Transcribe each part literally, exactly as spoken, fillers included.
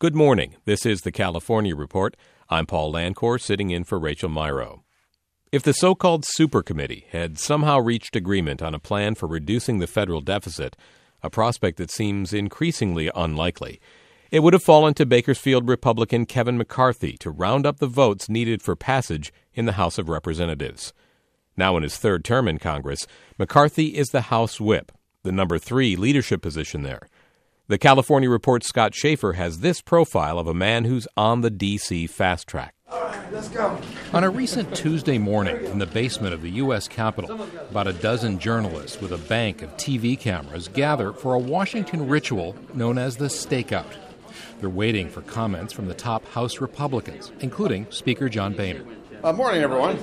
Good morning. This is the California Report. I'm Paul Lancourt, sitting in for Rachel Myrow. If the so-called Super Committee had somehow reached agreement on a plan for reducing the federal deficit, a prospect that seems increasingly unlikely, it would have fallen to Bakersfield Republican Kevin McCarthy to round up the votes needed for passage in the House of Representatives. Now in his third term in Congress, McCarthy is the House Whip, the number three leadership position there. The California Report's Scott Schaefer has this profile of a man who's on the D C fast track. All right, let's go. On a recent Tuesday morning in the basement of the U S Capitol, about a dozen journalists with a bank of T V cameras gather for a Washington ritual known as the stakeout. They're waiting for comments from the top House Republicans, including Speaker John Boehner. Uh, morning, everyone.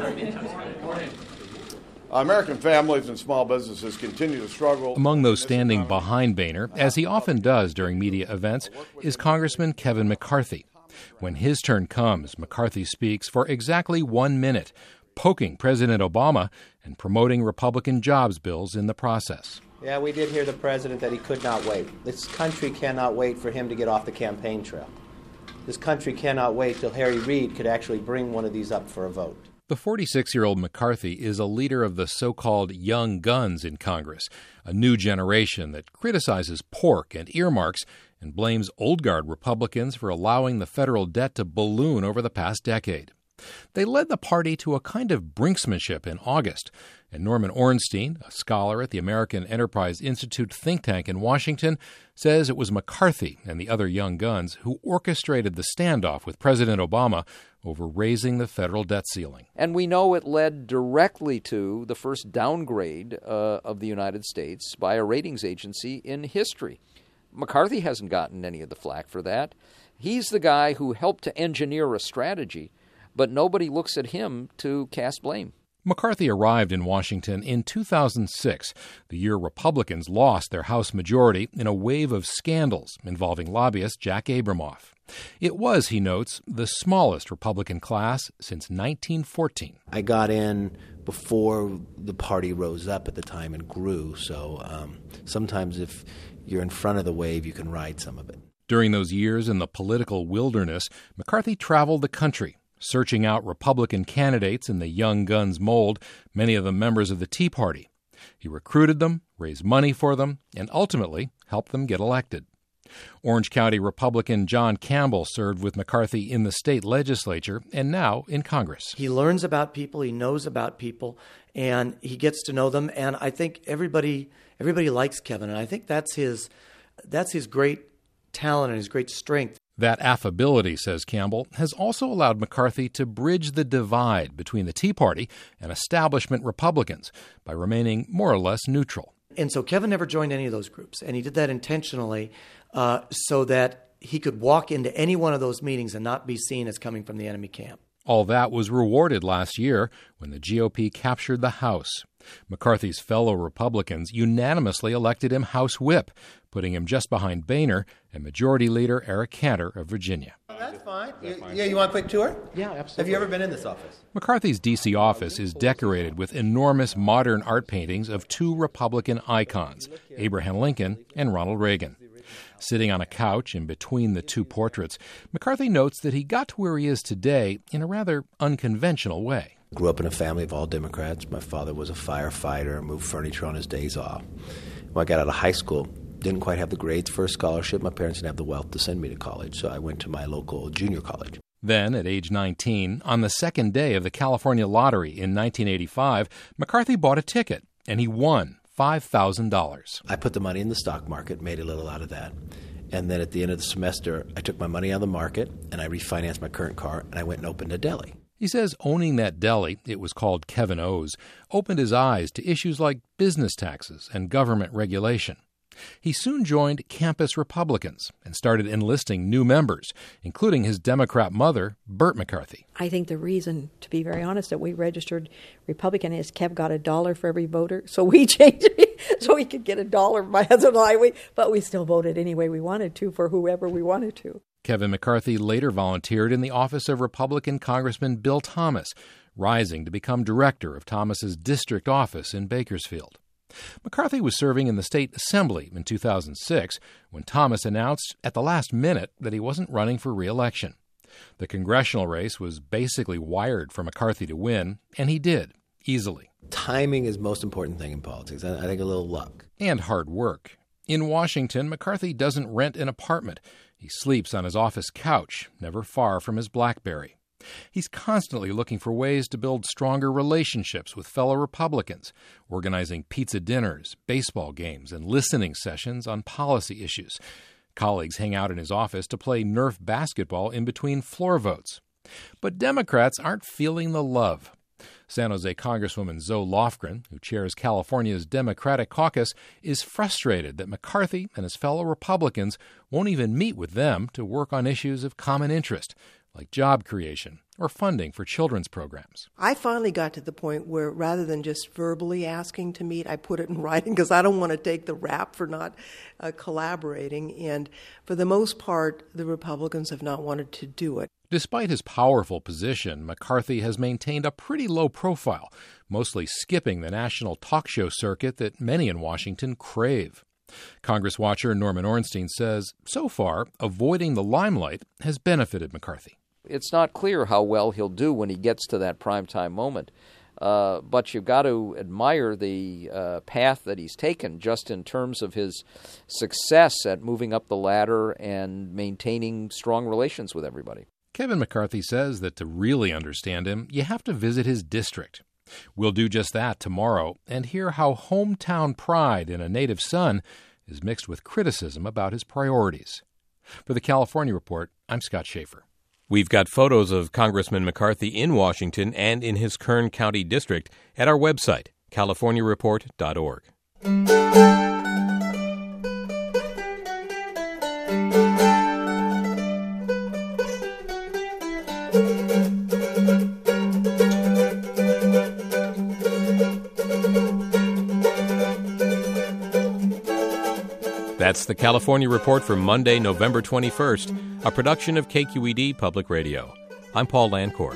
American families and small businesses continue to struggle. Among those standing behind Boehner, as he often does during media events, is Congressman Kevin McCarthy. When his turn comes, McCarthy speaks for exactly one minute, poking President Obama and promoting Republican jobs bills in the process. Yeah, we did hear the president that he could not wait. This country cannot wait for him to get off the campaign trail. This country cannot wait till Harry Reid could actually bring one of these up for a vote. The forty-six-year-old McCarthy is a leader of the so-called young guns in Congress, a new generation that criticizes pork and earmarks and blames old guard Republicans for allowing the federal debt to balloon over the past decade. They led the party to a kind of brinksmanship in August, and Norman Ornstein, a scholar at the American Enterprise Institute think tank in Washington, says it was McCarthy and the other young guns who orchestrated the standoff with President Obama over raising the federal debt ceiling. And we know it led directly to the first downgrade uh, of the United States by a ratings agency in history. McCarthy hasn't gotten any of the flack for that. He's the guy who helped to engineer a strategy, but nobody looks at him to cast blame. McCarthy arrived in Washington in two thousand six, the year Republicans lost their House majority in a wave of scandals involving lobbyist Jack Abramoff. It was, he notes, the smallest Republican class since nineteen fourteen. I got in before the party rose up at the time and grew, so um, sometimes if you're in front of the wave, you can ride some of it. During those years in the political wilderness, McCarthy traveled the country, searching out Republican candidates in the young guns mold, many of them members of the Tea Party. He recruited them, raised money for them, and ultimately helped them get elected. Orange County Republican John Campbell served with McCarthy in the state legislature and now in Congress. He learns about people, he knows about people, and he gets to know them. And I think everybody everybody likes Kevin, and I think that's his that's his great talent and his great strength. That affability, says Campbell, has also allowed McCarthy to bridge the divide between the Tea Party and establishment Republicans by remaining more or less neutral. And so Kevin never joined any of those groups, and he did that intentionally uh, so that he could walk into any one of those meetings and not be seen as coming from the enemy camp. All that was rewarded last year when the G O P captured the House. McCarthy's fellow Republicans unanimously elected him House Whip, putting him just behind Boehner and Majority Leader Eric Cantor of Virginia. Oh, that's fine. You, yeah, you want a quick tour? Yeah, absolutely. Have you ever been in this office? McCarthy's D C office is decorated with enormous modern art paintings of two Republican icons, Abraham Lincoln and Ronald Reagan. Sitting on a couch in between the two portraits, McCarthy notes that he got to where he is today in a rather unconventional way. Grew up in a family of all Democrats. My father was a firefighter, moved furniture on his days off. When I got out of high school, didn't quite have the grades for a scholarship. My parents didn't have the wealth to send me to college, so I went to my local junior college. Then, at age nineteen, on the second day of the California lottery in nineteen eighty-five, McCarthy bought a ticket, and he won five thousand dollars. I put the money in the stock market, made a little out of that. And then at the end of the semester, I took my money out of the market, and I refinanced my current car, and I went and opened a deli. He says owning that deli, it was called Kevin O's, opened his eyes to issues like business taxes and government regulation. He soon joined Campus Republicans and started enlisting new members, including his Democrat mother, Burt McCarthy. I think the reason, to be very honest, that we registered Republican is Kev got a dollar for every voter, so we changed it so he could get a dollar. My husband and I, we, but we still voted any way we wanted to for whoever we wanted to. Kevin McCarthy later volunteered in the office of Republican Congressman Bill Thomas, rising to become director of Thomas's district office in Bakersfield. McCarthy was serving in the state assembly in two thousand six when Thomas announced at the last minute that he wasn't running for re-election. The congressional race was basically wired for McCarthy to win, and he did, easily. Timing is the most important thing in politics. I think a little luck. And hard work. In Washington, McCarthy doesn't rent an apartment. He sleeps on his office couch, never far from his BlackBerry. He's constantly looking for ways to build stronger relationships with fellow Republicans, organizing pizza dinners, baseball games, and listening sessions on policy issues. Colleagues hang out in his office to play Nerf basketball in between floor votes. But Democrats aren't feeling the love. San Jose Congresswoman Zoe Lofgren, who chairs California's Democratic Caucus, is frustrated that McCarthy and his fellow Republicans won't even meet with them to work on issues of common interest, like job creation or funding for children's programs. I finally got to the point where rather than just verbally asking to meet, I put it in writing because I don't want to take the rap for not uh, collaborating. And for the most part, the Republicans have not wanted to do it. Despite his powerful position, McCarthy has maintained a pretty low profile, mostly skipping the national talk show circuit that many in Washington crave. Congress watcher Norman Ornstein says, so far, avoiding the limelight has benefited McCarthy. It's not clear how well he'll do when he gets to that primetime moment. Uh, but you've got to admire the uh, path that he's taken just in terms of his success at moving up the ladder and maintaining strong relations with everybody. Kevin McCarthy says that to really understand him, you have to visit his district. We'll do just that tomorrow and hear how hometown pride in a native son is mixed with criticism about his priorities. For the California Report, I'm Scott Schaefer. We've got photos of Congressman McCarthy in Washington and in his Kern County district at our website, california report dot org. That's the California Report for Monday, November twenty-first, a production of K Q E D Public Radio. I'm Paul Lancourt.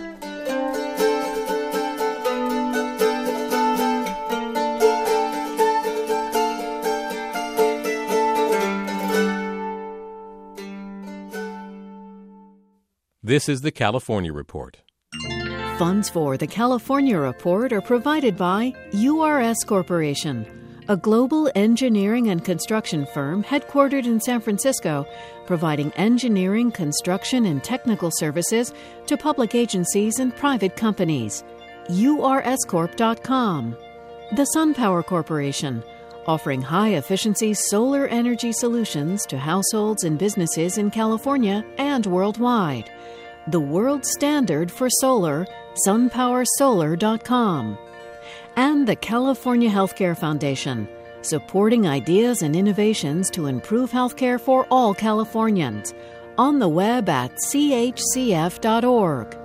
This is the California Report. Funds for the California Report are provided by U R S Corporation, a global engineering and construction firm headquartered in San Francisco, providing engineering, construction, and technical services to public agencies and private companies. U R S corp dot com. The SunPower Corporation, offering high-efficiency solar energy solutions to households and businesses in California and worldwide. The world standard for solar, sun power solar dot com. And the California Healthcare Foundation, supporting ideas and innovations to improve healthcare for all Californians. On the web at c h c f dot org.